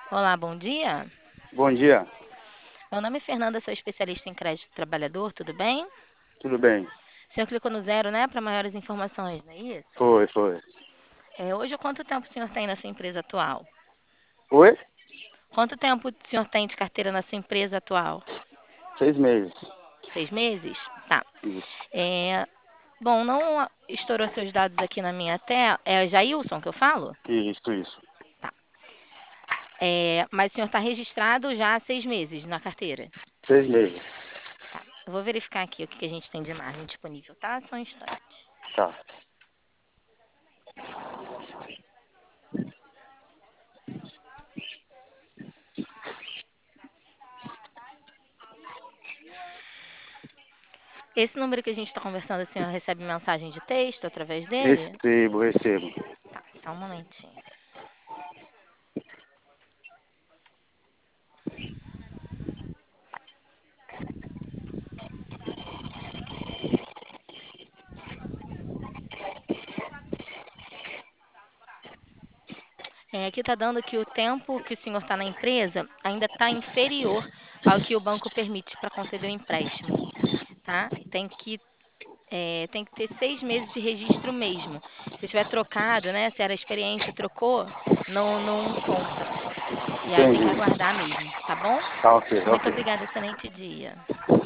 Olá, bom dia. Bom dia, Meu nome é Fernanda, sou especialista em crédito do trabalhador, tudo bem? tudo bem? O senhor clicou no zero, né, para maiores informações, não é isso? Foi. Hoje, quanto tempo o senhor tem na sua empresa atual? Oi? Quanto tempo o senhor tem de carteira na sua empresa atual? 6 meses. 6 meses? Tá. Isso, É, bom, não estourou seus dados aqui na minha tela. É Jailson que eu falo? isso. Tá. Mas o senhor está registrado já há 6 meses na carteira? 6 meses. Tá. Eu vou verificar aqui o que a gente tem de margem disponível, tá? Só um instante. Tá. Esse número que a gente está conversando, o senhor recebe mensagem de texto através dele? Recebo. Tá, só um momentinho. Aqui está dando que o tempo que o senhor está na empresa ainda está inferior ao que o banco permite para conceder o empréstimo, tá? Tem que ter 6 meses de registro mesmo. Se tiver trocado, né? Se era experiência, trocou, não conta. E aí tem Entendi. que aguardar mesmo, tá bom? Tá ok. Muito obrigada, excelente dia.